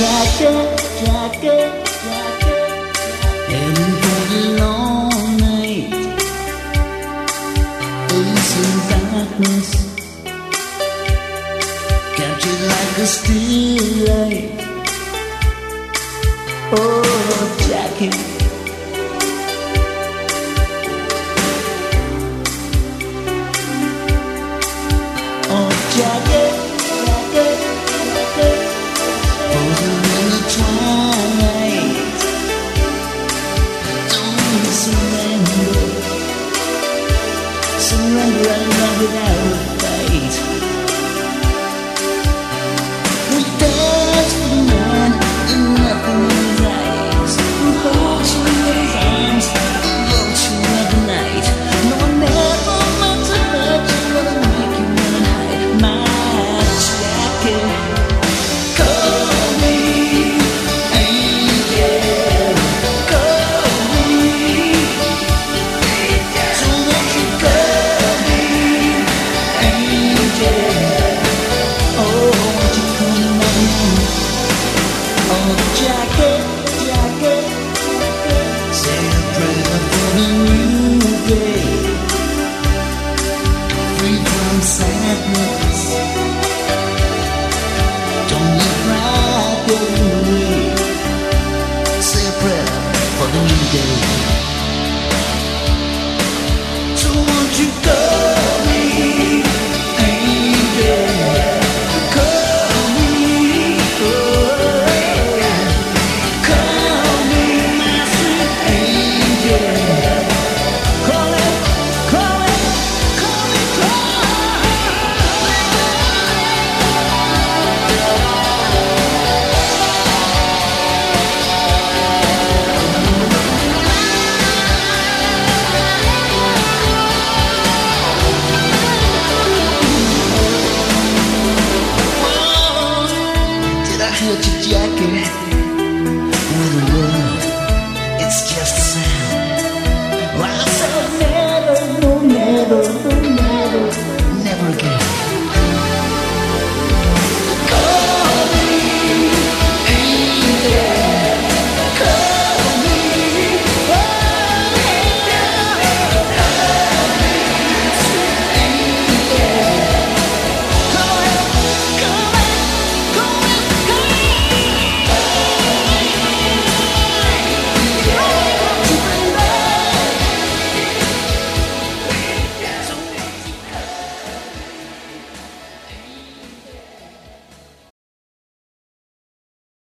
jacket, heading for the long night, facing darkness, captured like a still life. Oh, jacket. Oh, jacket, posing in the twilight. Don't surrender and love without a fight. We dance for the man and nothing in his eyes. We hold you in his arms, hold you every night. No one ever meant to hurt you, wanna make you wanna hide. My jacket, call me angel, call me. So won't you call me angel? Oh, won't you come on? Oh, jacket, say a prayer for the new day, free from sadness. Don't let pride go away. Say a prayer for the new day. So won't you call me angel? Call me, oh, call me my sweet angel. Call it, call it, call me, Whoa, did I hurt your jacket?